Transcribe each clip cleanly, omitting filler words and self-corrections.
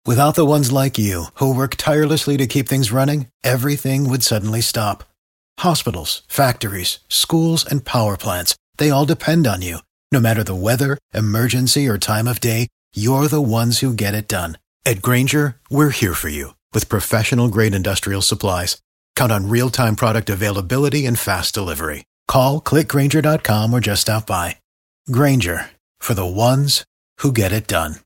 Without the ones like you, who work tirelessly to keep things running, everything would suddenly stop. Hospitals, factories, schools, and power plants, they all depend on you. No matter the weather, emergency, or time of day, you're the ones who get it done. At Grainger, we're here for you with professional-grade industrial supplies. Count on real-time product availability and fast delivery. Call, click Grainger.com, or just stop by. Grainger, for the ones who get it done.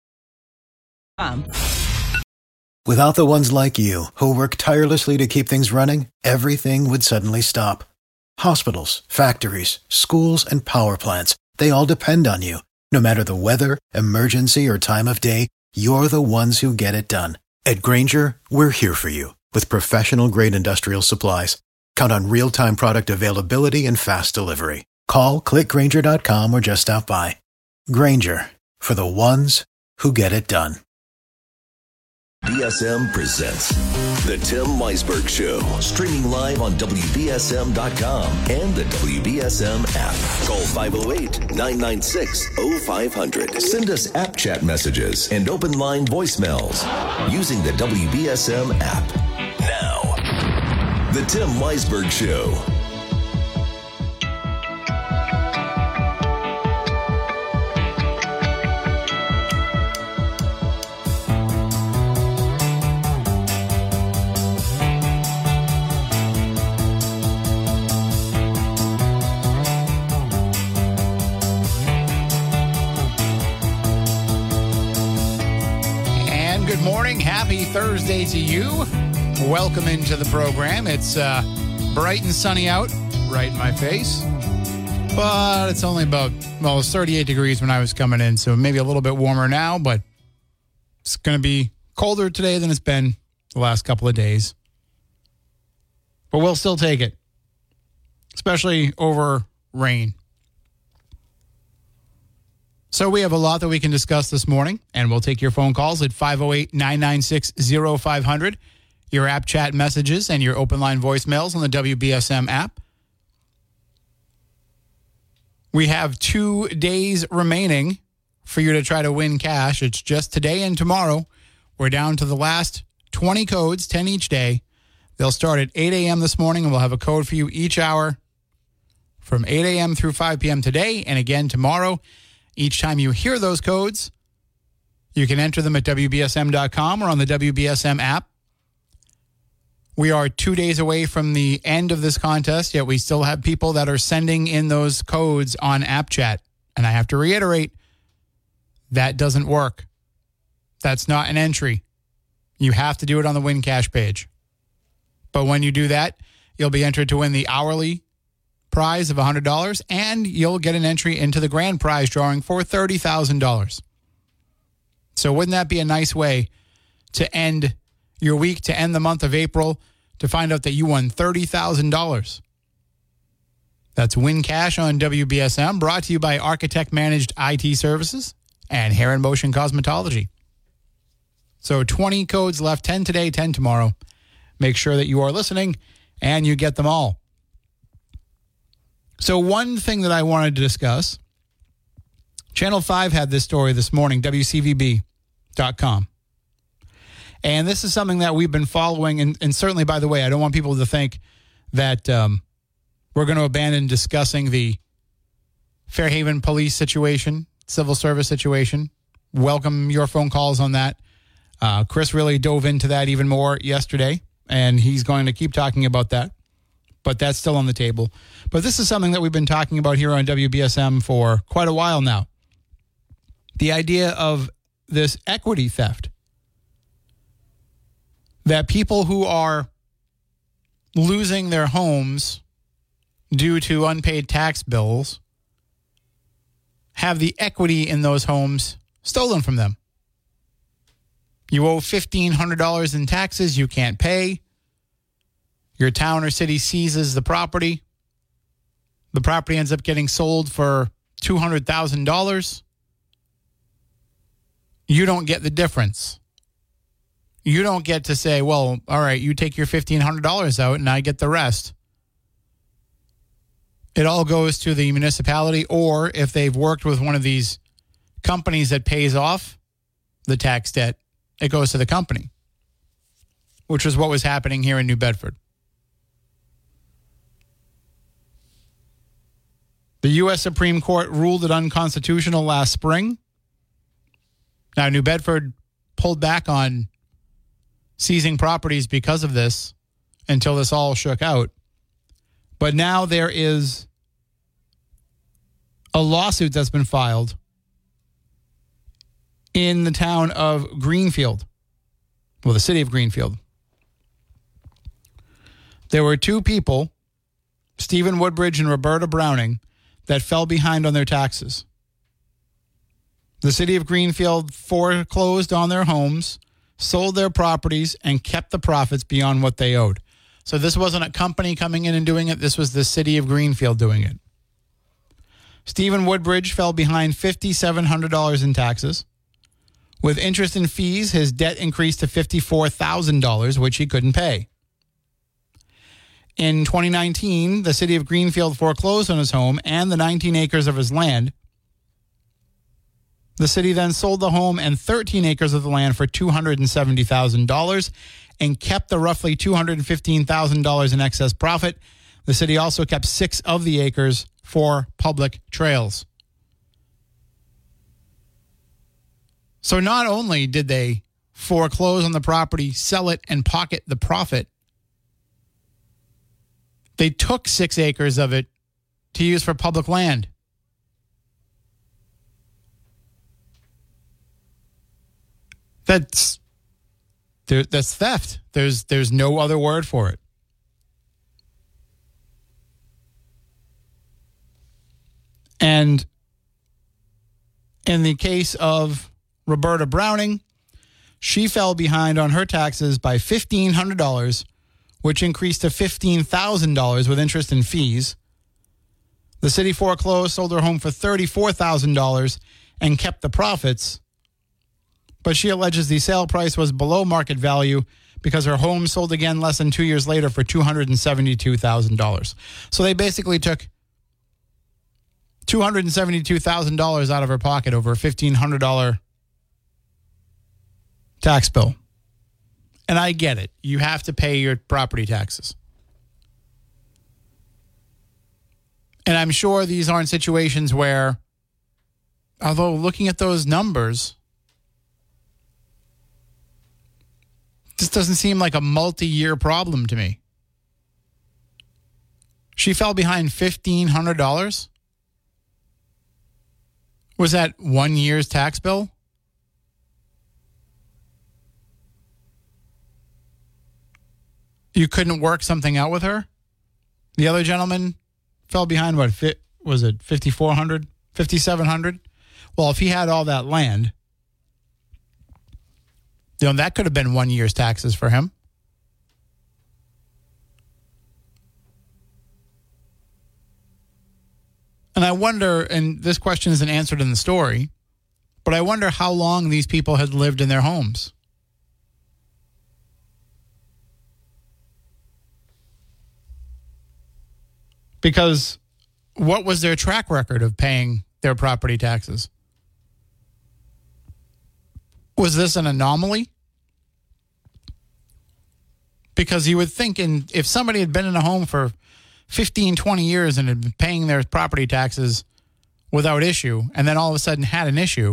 Without the ones like you, who work tirelessly to keep things running, everything would suddenly stop. Hospitals, factories, schools, and power plants, they all depend on you. No matter the weather, emergency, or time of day, you're the ones who get it done. At Grainger, we're here for you with professional-grade industrial supplies. Count on real-time product availability and fast delivery. Call, click Grainger.com, or just stop by. Grainger, for the ones who get it done. BSM presents The Tim Weisberg Show, streaming live on WBSM.com and the WBSM app. Call 508-996-0500. Send us app chat messages and open line voicemails using the WBSM app. Now, The Tim Weisberg Show. Good morning. Happy Thursday to you. Welcome into the program. It's bright and sunny out, right in my face. But it's only about, well, it was 38 degrees when I was coming in, so maybe a little bit warmer now, but it's going to be colder today than it's been the last couple of days. But we'll still take it, especially over rain. So we have a lot that we can discuss this morning, and we'll take your phone calls at 508-996-0500, your app chat messages, and your open line voicemails on the WBSM app. We have 2 days remaining for you to try to win cash. It's just today and tomorrow. We're down to the last 20 codes, 10 each day. They'll start at 8 a.m. this morning, and we'll have a code for you each hour from 8 a.m. through 5 p.m. today, and again tomorrow. Each time you hear those codes, you can enter them at WBSM.com or on the WBSM app. We are 2 days away from the end of this contest, yet we still have people that are sending in those codes on app chat. And I have to reiterate, that doesn't work. That's not an entry. You have to do it on the Win Cash page. But when you do that, you'll be entered to win the hourly prize of $100, and you'll get an entry into the grand prize drawing for $30,000. So wouldn't that be a nice way to end your week, to end the month of April, to find out that you won $30,000? That's Win Cash on WBSM, brought to you by Architect Managed IT Services and Hair and Motion Cosmetology. So 20 codes left, 10 today, 10 tomorrow. Make sure that you are listening and you get them all. So one thing that I wanted to discuss, Channel 5 had this story this morning, WCVB.com. And this is something that we've been following. And certainly, by the way, I don't want people to think that we're going to abandon discussing the Fairhaven police situation, civil service situation. Welcome your phone calls on that. Chris really dove into that even more yesterday, and he's going to keep talking about that. But that's still on the table. But this is something that we've been talking about here on WBSM for quite a while now. The idea of this equity theft. That people who are losing their homes due to unpaid tax bills have the equity in those homes stolen from them. You owe $1,500 in taxes you can't pay. Your town or city seizes the property. The property ends up getting sold for $200,000. You don't get the difference. You don't get to say, well, all right, you take your $1,500 out and I get the rest. It all goes to the municipality, or if they've worked with one of these companies that pays off the tax debt it goes to the company, which is what was happening here in New Bedford. The U.S. Supreme Court ruled it unconstitutional last spring. Now, New Bedford pulled back on seizing properties because of this until this all shook out. But now there is a lawsuit that's been filed in the town of Greenfield. Well, the city of Greenfield. There were two people, Stephen Woodbridge and Roberta Browning, that fell behind on their taxes. The city of Greenfield foreclosed on their homes, sold their properties, and kept the profits beyond what they owed. So this wasn't a company coming in and doing it. This was the city of Greenfield doing it. Stephen Woodbridge fell behind $5,700 in taxes. With interest and fees, his debt increased to $54,000, which he couldn't pay. In 2019, the city of Greenfield foreclosed on his home and the 19 acres of his land. The city then sold the home and 13 acres of the land for $270,000 and kept the roughly $215,000 in excess profit. The city also kept 6 of the acres for public trails. So not only did they foreclose on the property, sell it, and pocket the profit, they took 6 acres of it to use for public land. That's theft. There's no other word for it. And in the case of Roberta Browning, she fell behind on her taxes by $1,500, which increased to $15,000 with interest and fees. The city foreclosed, sold her home for $34,000 and kept the profits. But she alleges the sale price was below market value because her home sold again less than 2 years later for $272,000. So they basically took $272,000 out of her pocket over a $1,500 tax bill. And I get it. You have to pay your property taxes. And I'm sure these aren't situations where, although looking at those numbers, this doesn't seem like a multi-year problem to me. She fell behind $1,500. Was that 1 year's tax bill? You couldn't work something out with her? The other gentleman fell behind, what, was it $5,400, $5,700? Well, if he had all that land, that could have been 1 year's taxes for him. And I wonder, and this question isn't answered in the story, but I wonder how long these people had lived in their homes. Because what was their track record of paying their property taxes? Was this an anomaly? Because you would think if somebody had been in a home for 15, 20 years and had been paying their property taxes without issue, and then all of a sudden had an issue,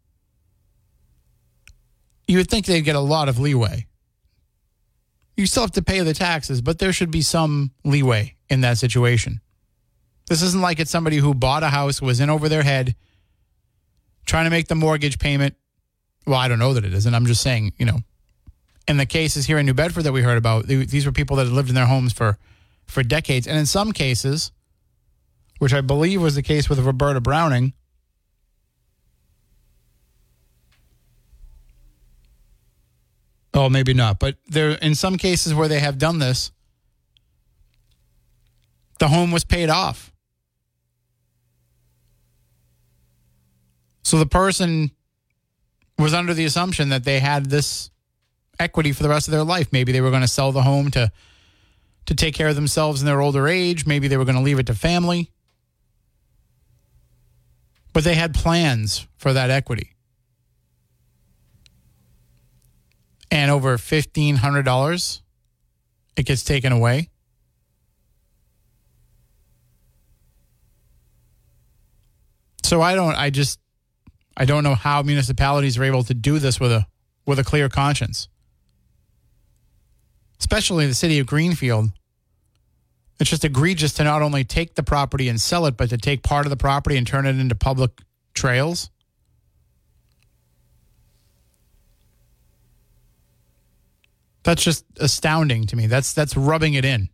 you would think they'd get a lot of leeway. You still have to pay the taxes, but there should be some leeway in that situation. This isn't like it's somebody who bought a house, was in over their head, trying to make the mortgage payment. Well, I don't know that it isn't. I'm just saying, in the cases here in New Bedford that we heard about, these were people that had lived in their homes for decades. And in some cases, which I believe was the case with Roberta Browning, oh, maybe not. But there, in some cases where they have done this, the home was paid off. So the person was under the assumption that they had this equity for the rest of their life. Maybe they were going to sell the home to take care of themselves in their older age. Maybe they were going to leave it to family. But they had plans for that equity. and over $1,500, it gets taken away. So I don't know how municipalities are able to do this with a clear conscience. Especially the city of Greenfield. It's just egregious to not only take the property and sell it, but to take part of the property and turn it into public trails. That's just astounding to me. That's rubbing it in.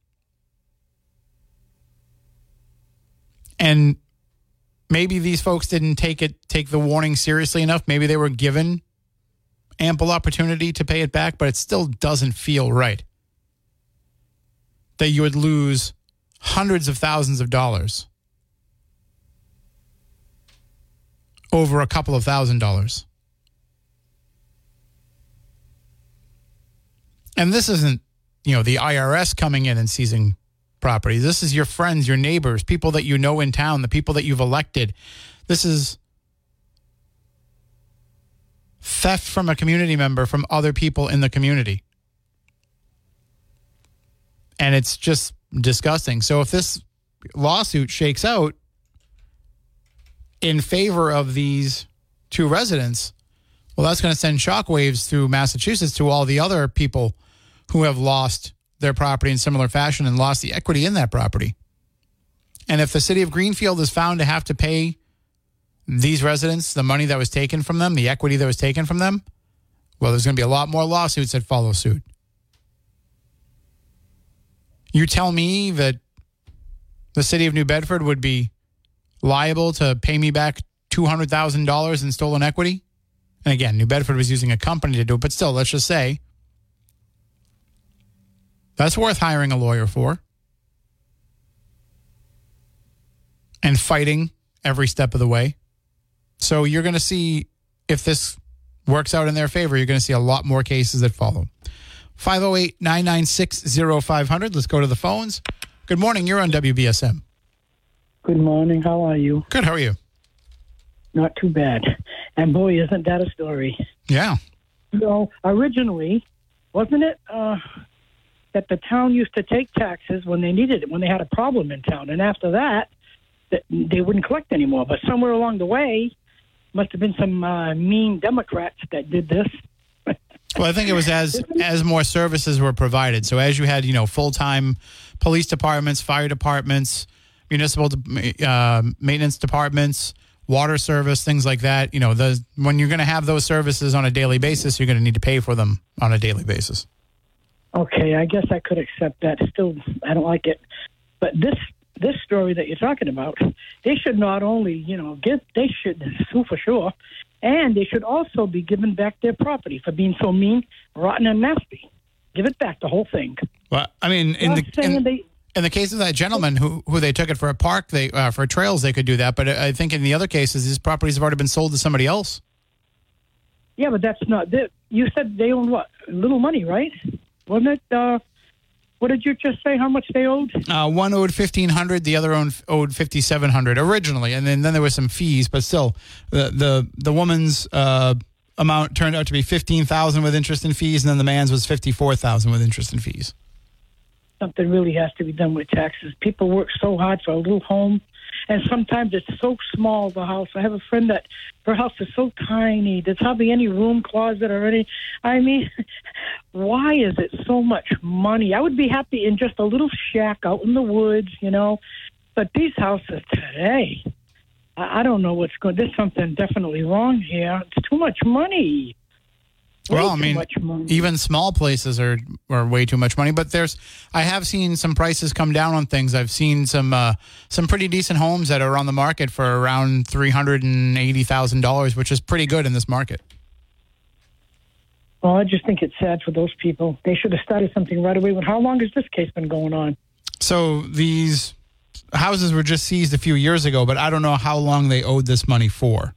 And maybe these folks didn't take the warning seriously enough. Maybe they were given ample opportunity to pay it back, but it still doesn't feel right that you would lose hundreds of thousands of dollars over a couple of $1,000s. And this isn't, the IRS coming in and seizing property. This is your friends, your neighbors, people that you know in town, the people that you've elected. This is theft from a community member, from other people in the community. And it's just disgusting. So if this lawsuit shakes out in favor of these two residents, well, that's going to send shockwaves through Massachusetts to all the other people who have lost their property in similar fashion and lost the equity in that property. And if the city of Greenfield is found to have to pay these residents the money that was taken from them, the equity that was taken from them, well, there's going to be a lot more lawsuits that follow suit. You tell me that the city of New Bedford would be liable to pay me back $200,000 in stolen equity? And again, New Bedford was using a company to do it, but still, let's just say that's worth hiring a lawyer for and fighting every step of the way. So you're going to see, if this works out in their favor, you're going to see a lot more cases that follow. 508-996-0500. Let's go to the phones. Good morning. You're on WBSM. Good morning. How are you? Good. How are you? Not too bad. And boy, isn't that a story. Yeah. Originally, wasn't it that the town used to take taxes when they needed it, when they had a problem in town? And after that, they wouldn't collect anymore. But somewhere along the way, must have been some mean Democrats that did this. Well, I think it was as more services were provided. So as you had, full-time police departments, fire departments, municipal maintenance departments, water service, things like that. When you're going to have those services on a daily basis, you're going to need to pay for them on a daily basis. Okay, I guess I could accept that. Still, I don't like it. But this story that you're talking about, they should not only, they should sue for sure, and they should also be given back their property for being so mean, rotten, and nasty. Give it back, the whole thing. Well, I mean, in the case of that gentleman who they took it for a park, for trails, they could do that. But I think in the other cases, these properties have already been sold to somebody else. Yeah, but that's not. You said they own what? Little money, right? Wasn't it? What did you just say? How much they owed? One owed $1,500, the other owed $5,700 originally, and then there were some fees. But still, the woman's amount turned out to be $15,000 with interest and fees, and then the man's was $54,000 with interest and fees. Something really has to be done with taxes. People work so hard for a little home, and sometimes it's so small, the house. I have a friend that her house is so tiny. There's hardly any room, closet, or any. I mean, why is it so much money? I would be happy in just a little shack out in the woods, But these houses today, I don't know what's going. There's something definitely wrong here. It's too much money. Well, I mean, even small places are way too much money. But I have seen some prices come down on things. I've seen some pretty decent homes that are on the market for around $380,000, which is pretty good in this market. Well, I just think it's sad for those people. They should have started something right away. How long has this case been going on? So these houses were just seized a few years ago, but I don't know how long they owed this money for.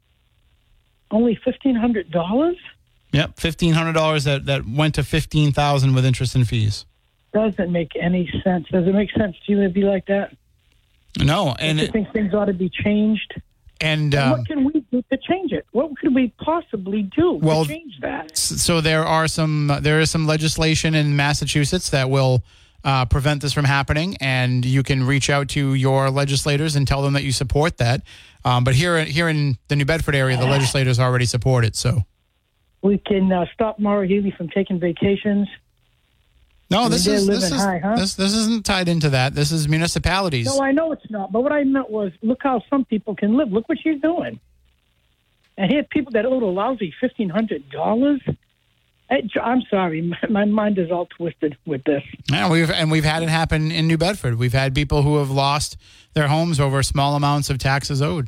Only $1,500? Yep, $1,500 that went to $15,000 with interest and fees. Doesn't make any sense. Does it make sense to you to be like that? No, and do you think things ought to be changed? And what can we lawsuit to change it? What could we possibly do to change that? So there is some legislation in Massachusetts that will prevent this from happening, and you can reach out to your legislators and tell them that you support that. But here in the New Bedford area, the legislators already support it. So we can stop Maura Healey from taking vacations. No, this isn't tied into that. This is municipalities. No, I know it's not. But what I meant was, look how some people can live. Look what she's doing. And here, people that owe a lousy $1,500. I'm sorry, my mind is all twisted with this. Yeah, we've had it happen in New Bedford. We've had people who have lost their homes over small amounts of taxes owed.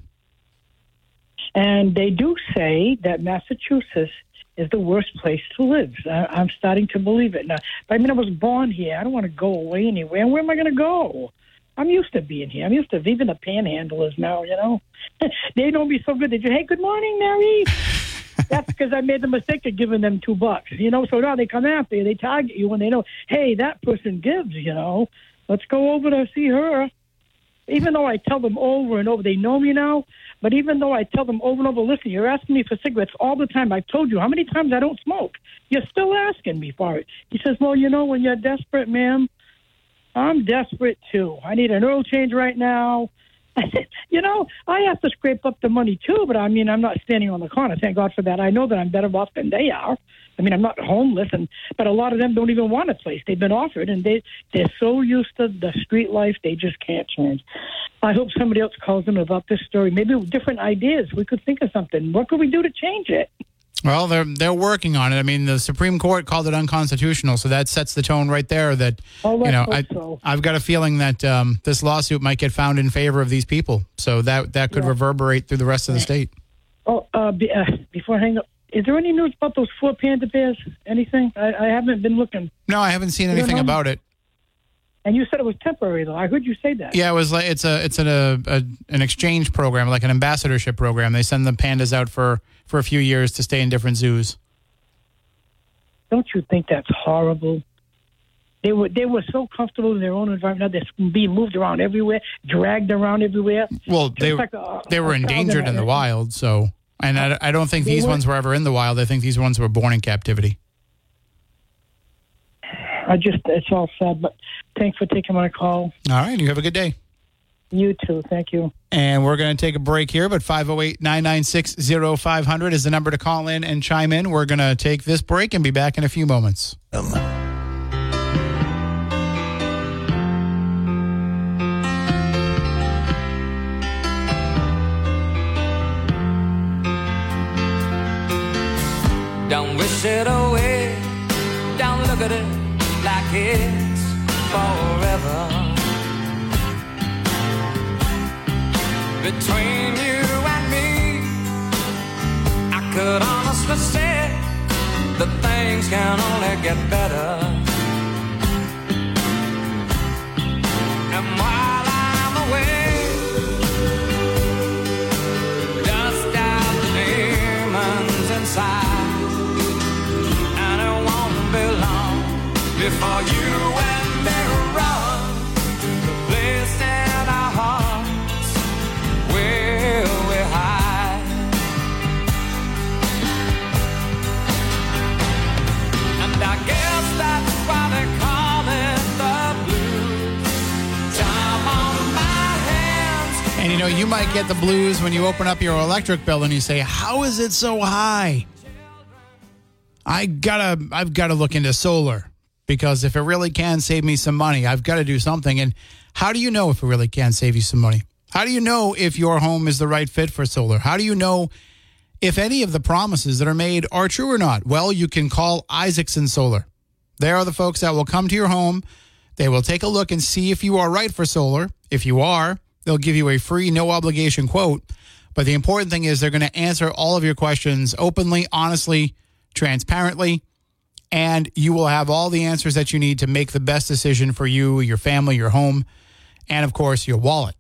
And they do say that Massachusetts is the worst place to live. I'm starting to believe it now. But I mean, I was born here. I don't want to go away anywhere. Where am I going to go? I'm used to being here. I'm used to even the panhandlers now, you know. They know me so good. They just, hey, good morning, Mary. That's because I made the mistake of giving them $2, you know. So now they come after you. They target you when they know, hey, that person gives, you know. Let's go over to see her. Even though I tell them over and over, they know me now. But even though I tell them over and over, listen, you're asking me for cigarettes all the time. I've told you how many times I don't smoke. You're still asking me for it. He says, well, you know, when you're desperate, ma'am, I'm desperate too. I need an oil change right now. You know, I have to scrape up the money too, but I mean, I'm not standing on the corner. Thank God for that. I know that I'm better off than they are. I mean, I'm not homeless, but a lot of them don't even want a place. They've been offered, and they're so used to the street life, they just can't change. I hope somebody else calls them about this story. Maybe with different ideas. We could think of something. What could we do to change it? Well, they're working on it. I mean, the Supreme Court called it unconstitutional, so that sets the tone right there. That I've got a feeling that this lawsuit might get found in favor of these people, so that could reverberate through the rest of the state. Oh, before I hang up, is there any news about those 4 panda bears? Anything? I haven't been looking. No, I haven't seen anything about it. And you said it was temporary, though. I heard you say that. Yeah, it was like it's an exchange program, like an ambassadorship program. They send the pandas out for a few years to stay in different zoos. Don't you think that's horrible? They were so comfortable in their own environment. Now they're being moved around everywhere, dragged around everywhere. Well, they were endangered in the wild, so. And I don't think these ones were ever in the wild. I think these ones were born in captivity. It's all sad, but thanks for taking my call. All right, you have a good day. You too, thank you. And we're going to take a break here, but 508-996-0500 is the number to call in and chime in. We're going to take this break and be back in a few moments. Don't wish it away, don't look at it like it's forever. Between you and me, I could honestly say that things can only get better. And while I'm away, dust out the demons inside, and it won't be long before you and me run the place in our hearts where we hide. And I guess that's why they call it the blues. Time on my hands. And you know, you might get the blues when you open up your electric bill and you say, how is it so high? I've got to look into solar, because if it really can save me some money, I've got to do something. And how do you know if it really can save you some money? How do you know if your home is the right fit for solar? How do you know if any of the promises that are made are true or not? Well, you can call Isaacson Solar. They are the folks that will come to your home. They will take a look and see if you are right for solar. If you are, they'll give you a free, no obligation quote. But the important thing is they're going to answer all of your questions openly, honestly, transparently, and you will have all the answers that you need to make the best decision for you, your family, your home, and of course, your wallet.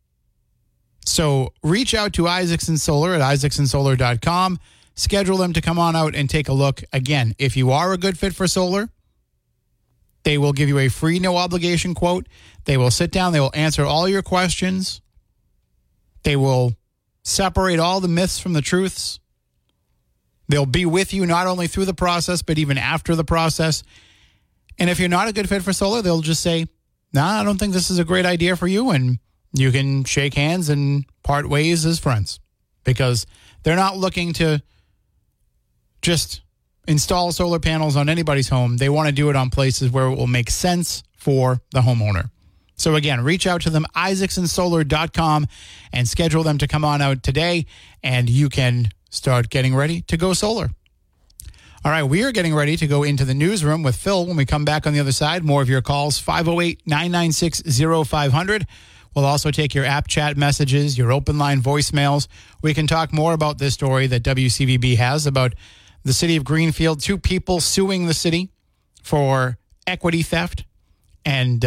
So reach out to Isaacson Solar at isaacsonsolar.com. Schedule them to come on out and take a look. Again, if you are a good fit for solar, they will give you a free, no obligation quote. They will sit down. They will answer all your questions. They will separate all the myths from the truths. They'll be with you not only through the process, but even after the process. And if you're not a good fit for solar, they'll just say, nah, I don't think this is a great idea for you. And you can shake hands and part ways as friends, because they're not looking to just install solar panels on anybody's home. They want to do it on places where it will make sense for the homeowner. So again, reach out to them, IsaacsonSolar.com, and schedule them to come on out today, and you can start getting ready to go solar. All right, we are getting ready to go into the newsroom with Phil. When we come back on the other side, more of your calls, 508-996-0500. We'll also take your app chat messages, your open line voicemails. We can talk more about this story that WCVB has about the city of Greenfield, 2 people suing the city for equity theft. And,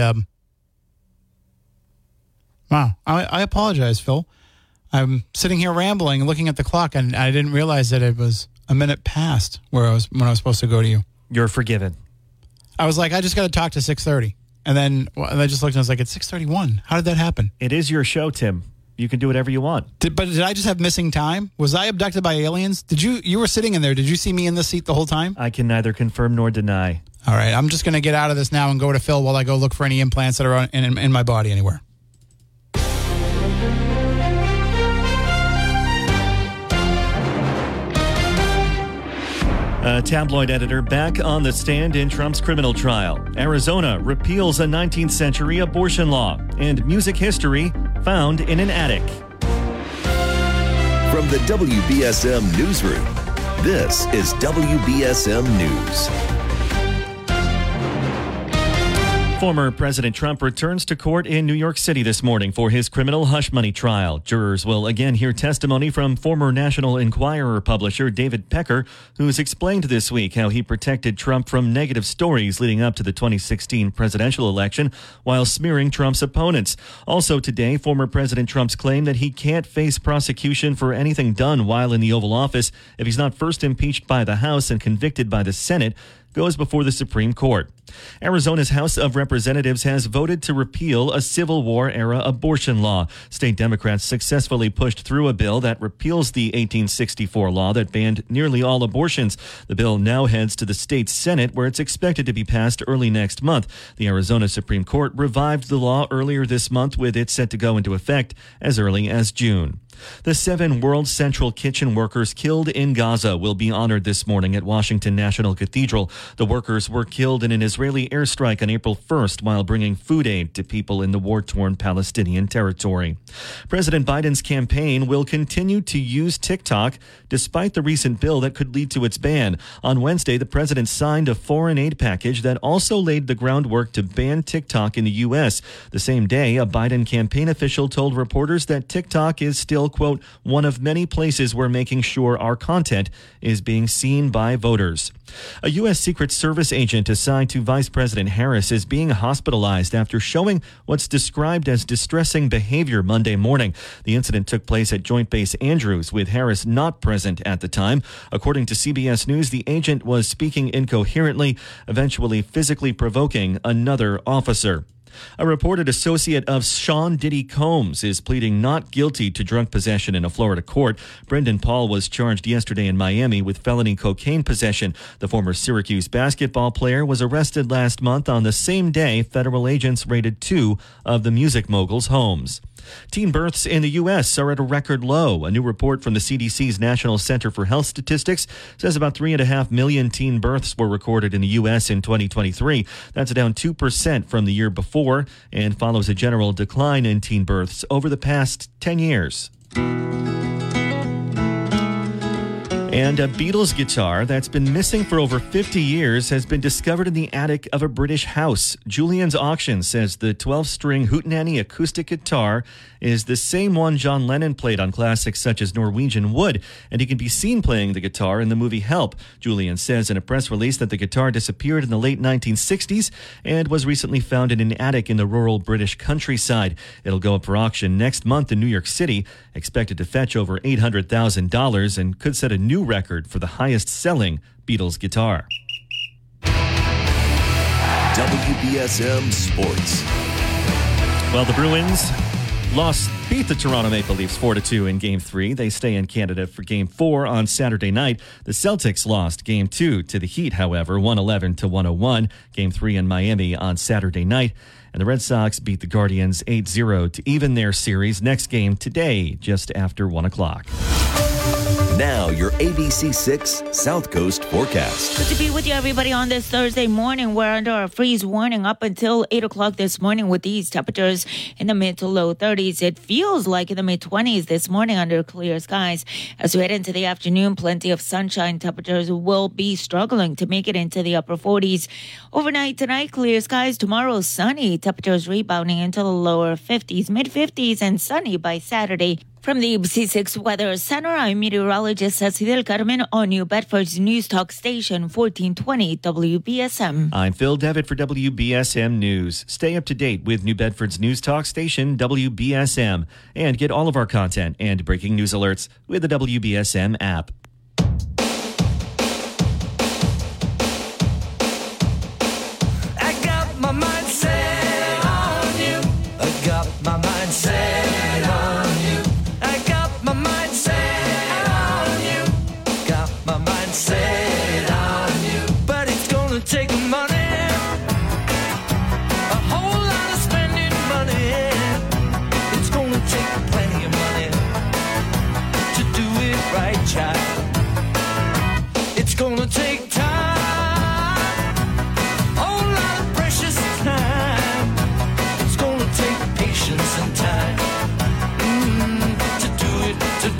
wow, I apologize, Phil. I'm sitting here rambling, looking at the clock, and I didn't realize that it was a minute past when I was supposed to go to you. You're forgiven. I was like, I just got to talk to 6:30. And then I just looked and I was like, it's 6:31. How did that happen? It is your show, Tim. You can do whatever you want. But did I just have missing time? Was I abducted by aliens? You were sitting in there. Did you see me in this seat the whole time? I can neither confirm nor deny. All right. I'm just going to get out of this now and go to Phil while I go look for any implants that are in my body anywhere. A tabloid editor back on the stand in Trump's criminal trial. Arizona repeals a 19th century abortion law. And music history found in an attic. From the WBSM Newsroom, this is WBSM News. Former President Trump returns to court in New York City this morning for his criminal hush money trial. Jurors will again hear testimony from former National Enquirer publisher David Pecker, who's explained this week how he protected Trump from negative stories leading up to the 2016 presidential election while smearing Trump's opponents. Also today, former President Trump's claim that he can't face prosecution for anything done while in the Oval Office if he's not first impeached by the House and convicted by the Senate goes before the Supreme Court. Arizona's House of Representatives has voted to repeal a Civil War-era abortion law. State Democrats successfully pushed through a bill that repeals the 1864 law that banned nearly all abortions. The bill now heads to the state Senate, where it's expected to be passed early next month. The Arizona Supreme Court revived the law earlier this month, with it set to go into effect as early as June. The 7 World Central Kitchen workers killed in Gaza will be honored this morning at Washington National Cathedral. The workers were killed in an Israeli airstrike on April 1st while bringing food aid to people in the war-torn Palestinian territory. President Biden's campaign will continue to use TikTok despite the recent bill that could lead to its ban. On Wednesday, the president signed a foreign aid package that also laid the groundwork to ban TikTok in the U.S. The same day, a Biden campaign official told reporters that TikTok is still, quote, one of many places we're making sure our content is being seen by voters. A U.S. Secret Service agent assigned to Vice President Harris is being hospitalized after showing what's described as distressing behavior Monday morning. The incident took place at Joint Base Andrews, with Harris not present at the time. According to CBS News, the agent was speaking incoherently, eventually physically provoking another officer. A reported associate of Sean Diddy Combs is pleading not guilty to drunk possession in a Florida court. Brendan Paul was charged yesterday in Miami with felony cocaine possession. The former Syracuse basketball player was arrested last month on the same day federal agents raided 2 of the music mogul's homes. Teen births in the U.S. are at a record low. A new report from the CDC's National Center for Health Statistics says about 3.5 million teen births were recorded in the U.S. in 2023. That's down 2% from the year before and follows a general decline in teen births over the past 10 years. And a Beatles guitar that's been missing for over 50 years has been discovered in the attic of a British house. Julian's Auction says the 12-string Hootenanny acoustic guitar is the same one John Lennon played on classics such as Norwegian Wood, and he can be seen playing the guitar in the movie Help. Julian says in a press release that the guitar disappeared in the late 1960s and was recently found in an attic in the rural British countryside. It'll go up for auction next month in New York City, expected to fetch over $800,000 and could set a new record for the highest-selling Beatles guitar. WBSM Sports. Well, the Bruins beat the Toronto Maple Leafs 4-2 in Game 3. They stay in Canada for Game 4 on Saturday night. The Celtics lost Game 2 to the Heat, however, 111-101. Game 3 in Miami on Saturday night. And the Red Sox beat the Guardians 8-0 to even their series. Next game today, just after 1 o'clock. Now, your ABC 6 South Coast forecast. Good to be with you, everybody, on this Thursday morning. We're under a freeze warning up until 8 o'clock this morning with these temperatures in the mid to low 30s. It feels like in the mid 20s this morning under clear skies. As we head into the afternoon, plenty of sunshine. Temperatures will be struggling to make it into the upper 40s. Overnight tonight, clear skies. Tomorrow, sunny. Temperatures rebounding into the lower 50s, mid 50s, and sunny by Saturday. From the ABC 6 Weather Center, I'm meteorologist Ceci Del Carmen on New Bedford's News Talk Station, 1420 WBSM. I'm Phil Devitt for WBSM News. Stay up to date with New Bedford's News Talk Station, WBSM, and get all of our content and breaking news alerts with the WBSM app. I got my mind set on you. I got my mind set on you. I got my mind set on you. Got my mind set on you. But it's gonna take money. A whole lot of spending money. It's gonna take plenty of money to do it right, child. It's gonna take time. Whole lot of precious time. It's gonna take patience and time. To do it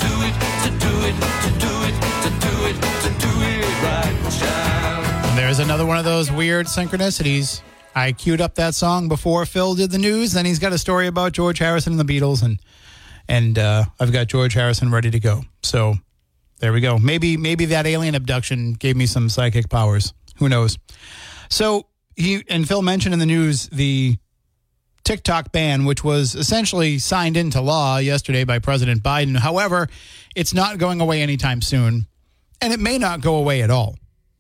right, child. There's another one of those weird synchronicities. I queued up that song before Phil did the news. Then he's got a story about George Harrison and the Beatles, and I've got George Harrison ready to go. So there we go. Maybe that alien abduction gave me some psychic powers. Who knows? So Phil mentioned in the news the TikTok ban, which was essentially signed into law yesterday by President Biden. However, it's not going away anytime soon, and it may not go away at all.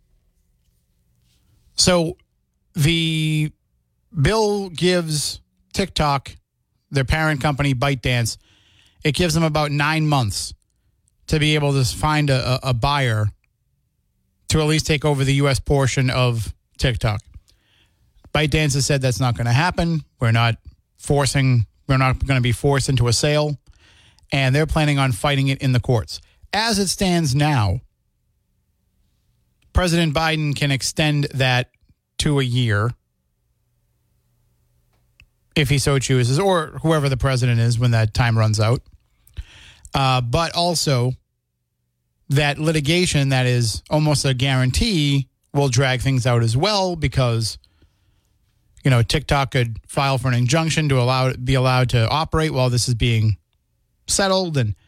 So the bill gives TikTok, their parent company, ByteDance, it gives them about 9 months to be able to find a buyer to at least take over the U.S. portion of TikTok. ByteDance has said that's not going to happen. We're not going to be forced into a sale, and they're planning on fighting it in the courts. As it stands now, President Biden can extend that to a year if he so chooses, or whoever the president is when that time runs out. But also that litigation that is almost a guarantee will drag things out as well because, you know, TikTok could file for an injunction to be allowed to operate while this is being settled. And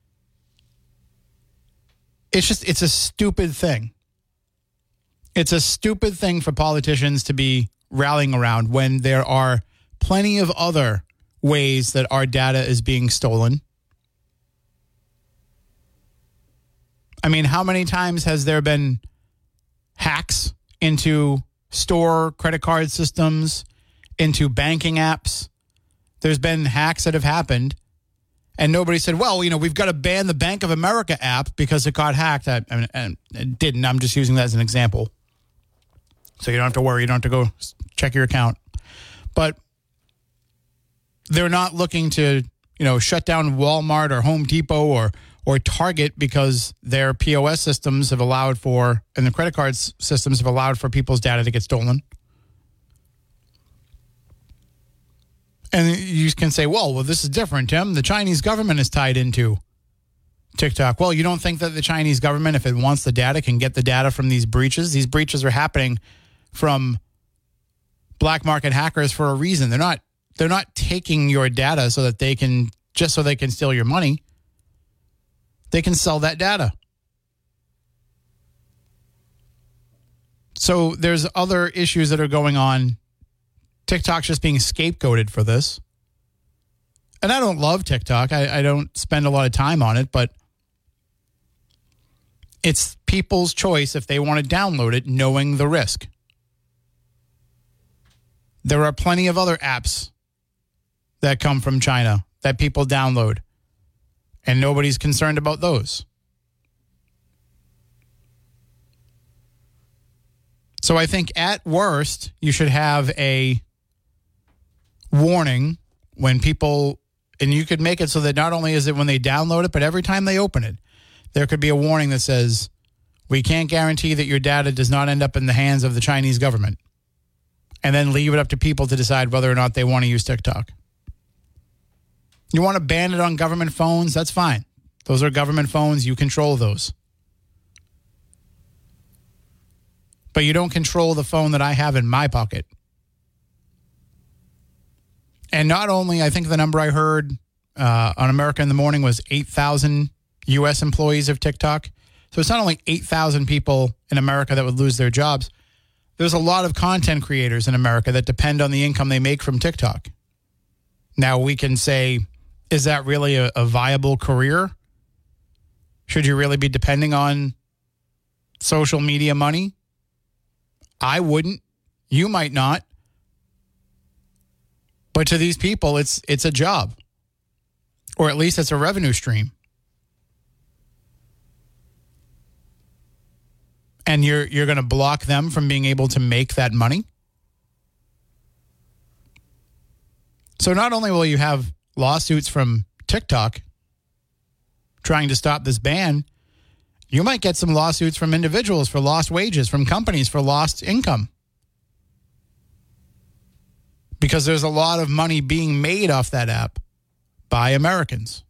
it's a stupid thing. It's a stupid thing for politicians to be rallying around when there are plenty of other ways that our data is being stolen. I mean, how many times has there been hacks into store credit card systems, into banking apps? There's been hacks that have happened, and nobody said, well, you know, we've got to ban the Bank of America app because it got hacked. And it didn't. I'm just using that as an example. So you don't have to worry. You don't have to go check your account. But they're not looking to, you know, shut down Walmart or Home Depot or Target because their POS systems have allowed for, and the credit card systems have allowed for people's data to get stolen. And you can say, well, this is different, Tim. The Chinese government is tied into TikTok. Well, you don't think that the Chinese government, if it wants the data, can get the data from these breaches? These breaches are happening from black market hackers for a reason. They're not taking your data so that they can steal your money. They can sell that data. So there's other issues that are going on. TikTok's just being scapegoated for this. And I don't love TikTok. I don't spend a lot of time on it, but it's people's choice if they want to download it, knowing the risk. There are plenty of other apps that come from China that people download, and nobody's concerned about those. So I think at worst, you should have a warning when people, and you could make it so that not only is it when they download it, but every time they open it, there could be a warning that says, we can't guarantee that your data does not end up in the hands of the Chinese government. And then leave it up to people to decide whether or not they want to use TikTok. You want to ban it on government phones? That's fine. Those are government phones. You control those. But you don't control the phone that I have in my pocket. And not only, I think the number I heard on America in the Morning was 8,000 U.S. employees of TikTok. So it's not only 8,000 people in America that would lose their jobs. There's a lot of content creators in America that depend on the income they make from TikTok. Now we can say, is that really a viable career? Should you really be depending on social media money? I wouldn't. You might not. But to these people, it's a job. Or at least it's a revenue stream. And you're going to block them from being able to make that money? So not only will you have lawsuits from TikTok trying to stop this ban, you might get some lawsuits from individuals for lost wages, from companies for lost income. Because there's a lot of money being made off that app by Americans.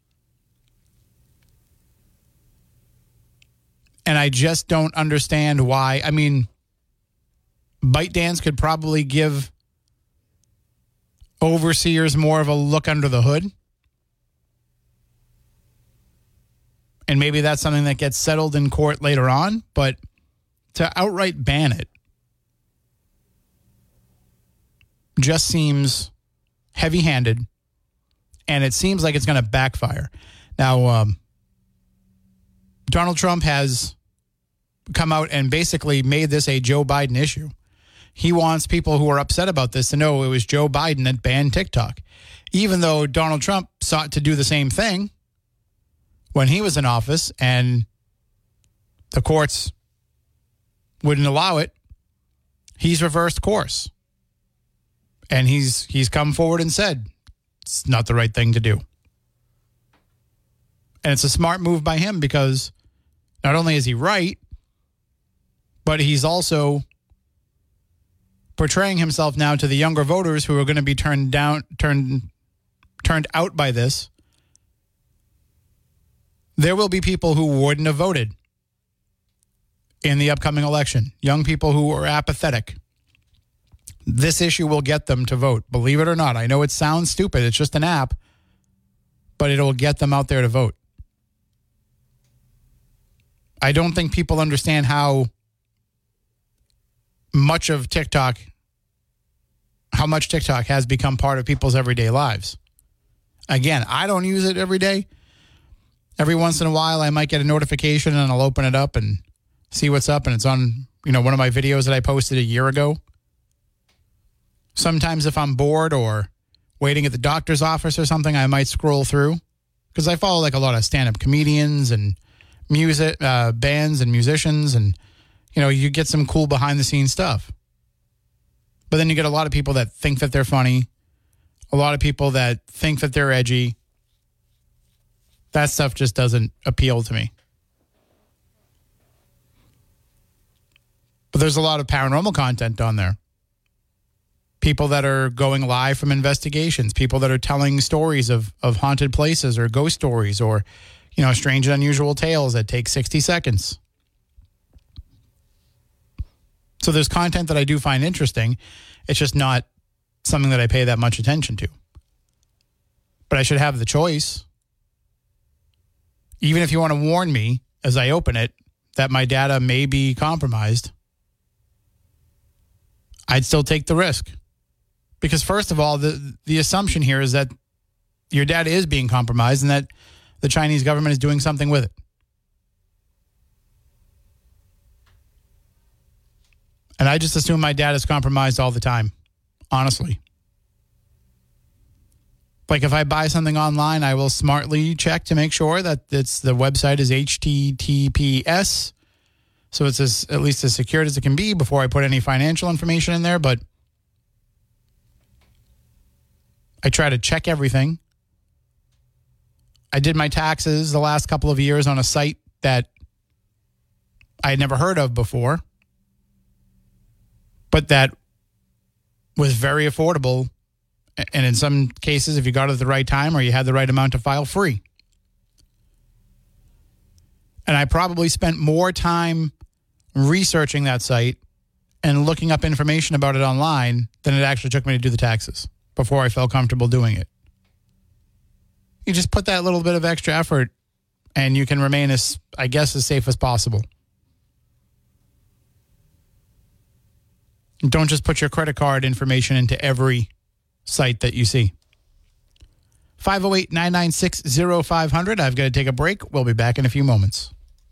And I just don't understand why. I mean, ByteDance could probably give overseers more of a look under the hood. And maybe that's something that gets settled in court later on. But to outright ban it just seems heavy-handed. And it seems like it's going to backfire. Now, Donald Trump has come out and basically made this a Joe Biden issue. He wants people who are upset about this to know it was Joe Biden that banned TikTok. Even though Donald Trump sought to do the same thing when he was in office and the courts wouldn't allow it, he's reversed course. And he's come forward and said it's not the right thing to do. And it's a smart move by him because not only is he right, but he's also portraying himself now to the younger voters who are going to be turned out by this. There will be people who wouldn't have voted in the upcoming election. Young people who are apathetic. This issue will get them to vote. Believe it or not. I know it sounds stupid. It's just an app, but it'll get them out there to vote. I don't think people understand how much TikTok has become part of people's everyday lives. Again, I don't use it every day. Every once in a while, I might get a notification and I'll open it up and see what's up. And it's on, one of my videos that I posted a year ago. Sometimes if I'm bored or waiting at the doctor's office or something, I might scroll through because I follow like a lot of stand-up comedians and music bands and musicians, and you get some cool behind-the-scenes stuff. But then you get a lot of people that think that they're funny, a lot of people that think that they're edgy. That stuff just doesn't appeal to me. But there's a lot of paranormal content on there. People that are going live from investigations, people that are telling stories of haunted places or ghost stories or, strange and unusual tales that take 60 seconds. So there's content that I do find interesting. It's just not something that I pay that much attention to. But I should have the choice. Even if you want to warn me as I open it that my data may be compromised, I'd still take the risk. Because first of all, the assumption here is that your data is being compromised and that the Chinese government is doing something with it. And I just assume my data is compromised all the time, honestly. Like if I buy something online, I will smartly check to make sure that the website is HTTPS. So it's at least as secure as it can be before I put any financial information in there. But I try to check everything. I did my taxes the last couple of years on a site that I had never heard of before, but that was very affordable. And in some cases, if you got it at the right time or you had the right amount to file, free. And I probably spent more time researching that site and looking up information about it online than it actually took me to do the taxes before I felt comfortable doing it. You just put that little bit of extra effort and you can remain as safe as possible. Don't just put your credit card information into every site that you see. 508-996-0500. I've got to take a break. We'll be back in a few moments.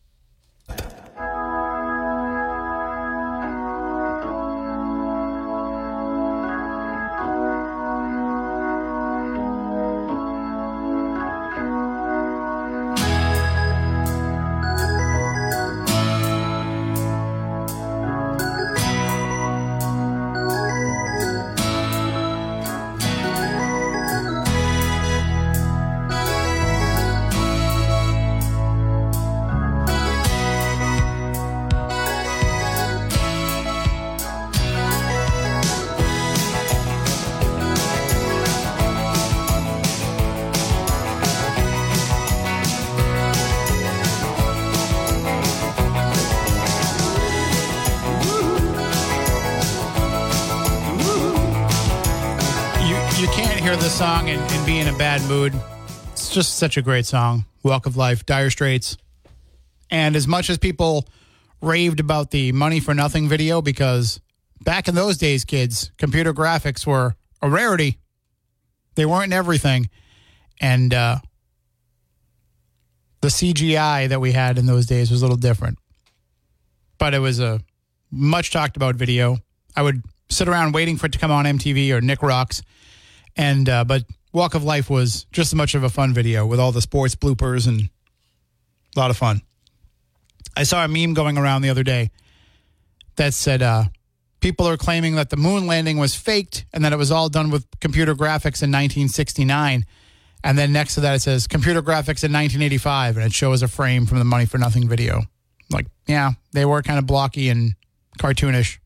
Hear this song and be in a bad mood. It's just such a great song. Walk of Life, Dire Straits. And as much as people raved about the Money for Nothing video, because back in those days, kids, computer graphics were a rarity. They weren't everything. And the CGI that we had in those days was a little different. But it was a much talked about video. I would sit around waiting for it to come on MTV or Nick Rocks. And but Walk of Life was just as much of a fun video with all the sports bloopers and a lot of fun. I saw a meme going around the other day that said people are claiming that the moon landing was faked and that it was all done with computer graphics in 1969. And then next to that it says computer graphics in 1985, and it shows a frame from the Money for Nothing video. Like, yeah, they were kind of blocky and cartoonish.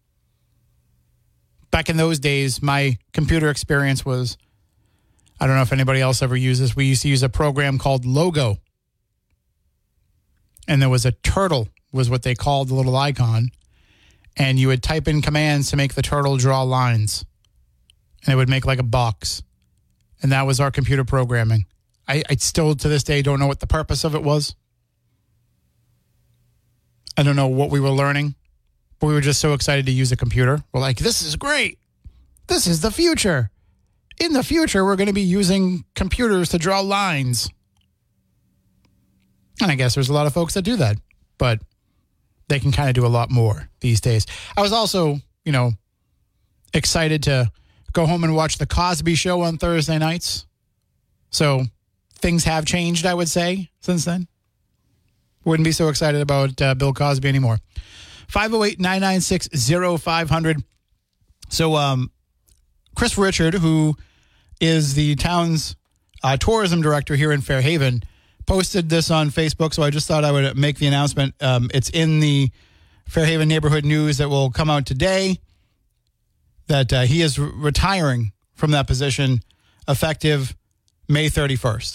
Back in those days, my computer experience was, I don't know if anybody else ever used this. We used to use a program called Logo. And there was a turtle, was what they called the little icon. And you would type in commands to make the turtle draw lines. And it would make like a box. And that was our computer programming. I still, to this day, don't know what the purpose of it was. I don't know what we were learning. But we were just so excited to use a computer. We're like, this is great. This is the future. In the future, we're going to be using computers to draw lines. And I guess there's a lot of folks that do that. But they can kind of do a lot more these days. I was also, excited to go home and watch The Cosby Show on Thursday nights. So things have changed, I would say, since then. Wouldn't be so excited about Bill Cosby anymore. 508-996-0500. So Chris Richard, who is the town's tourism director here in Fairhaven, posted this on Facebook, so I just thought I would make the announcement. It's in the Fairhaven Neighborhood News that will come out today, that he is retiring from that position effective May 31st.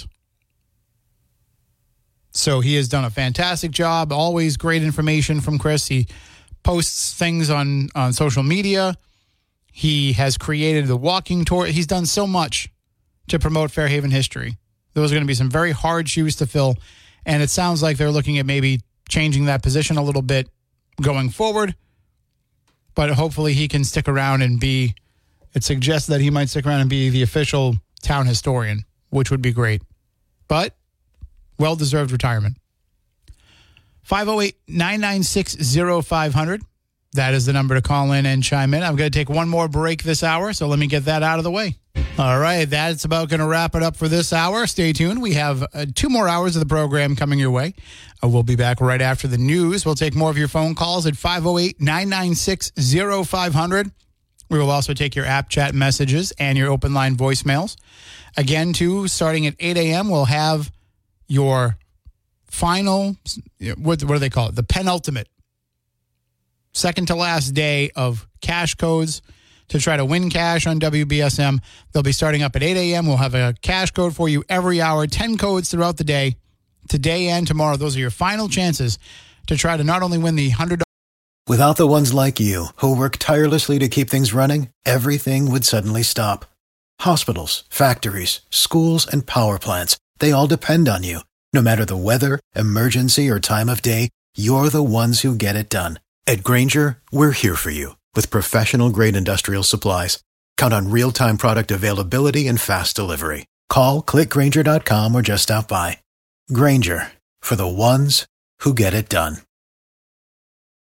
So he has done a fantastic job. Always great information from Chris. He posts things on social media. He has created the walking tour. He's done so much to promote Fairhaven history. Those are going to be some very hard shoes to fill. And it sounds like they're looking at maybe changing that position a little bit going forward. But hopefully he can stick around and be, it suggests that he might stick around and be the official town historian, which would be great. But well-deserved retirement. 508-996-0500. That is the number to call in and chime in. I'm going to take one more break this hour, so let me get that out of the way. All right, that's about going to wrap it up for this hour. Stay tuned. We have 2 more hours of the program coming your way. We'll be back right after the news. We'll take more of your phone calls at 508-996-0500. We will also take your app chat messages and your open line voicemails. Again, too, starting at 8 a.m., we'll have your final, what do they call it? The penultimate, second to last day of cash codes to try to win cash on WBSM. They'll be starting up at 8 a.m. We'll have a cash code for you every hour, 10 codes throughout the day, today and tomorrow. Those are your final chances to try to not only win the $100. Without the ones like you, who work tirelessly to keep things running, everything would suddenly stop. Hospitals, factories, schools, and power plants, they all depend on you. No matter the weather, emergency, or time of day, you're the ones who get it done. At Grainger, we're here for you with professional-grade industrial supplies. Count on real-time product availability and fast delivery. Call, click Grainger.com, or just stop by. Grainger, for the ones who get it done.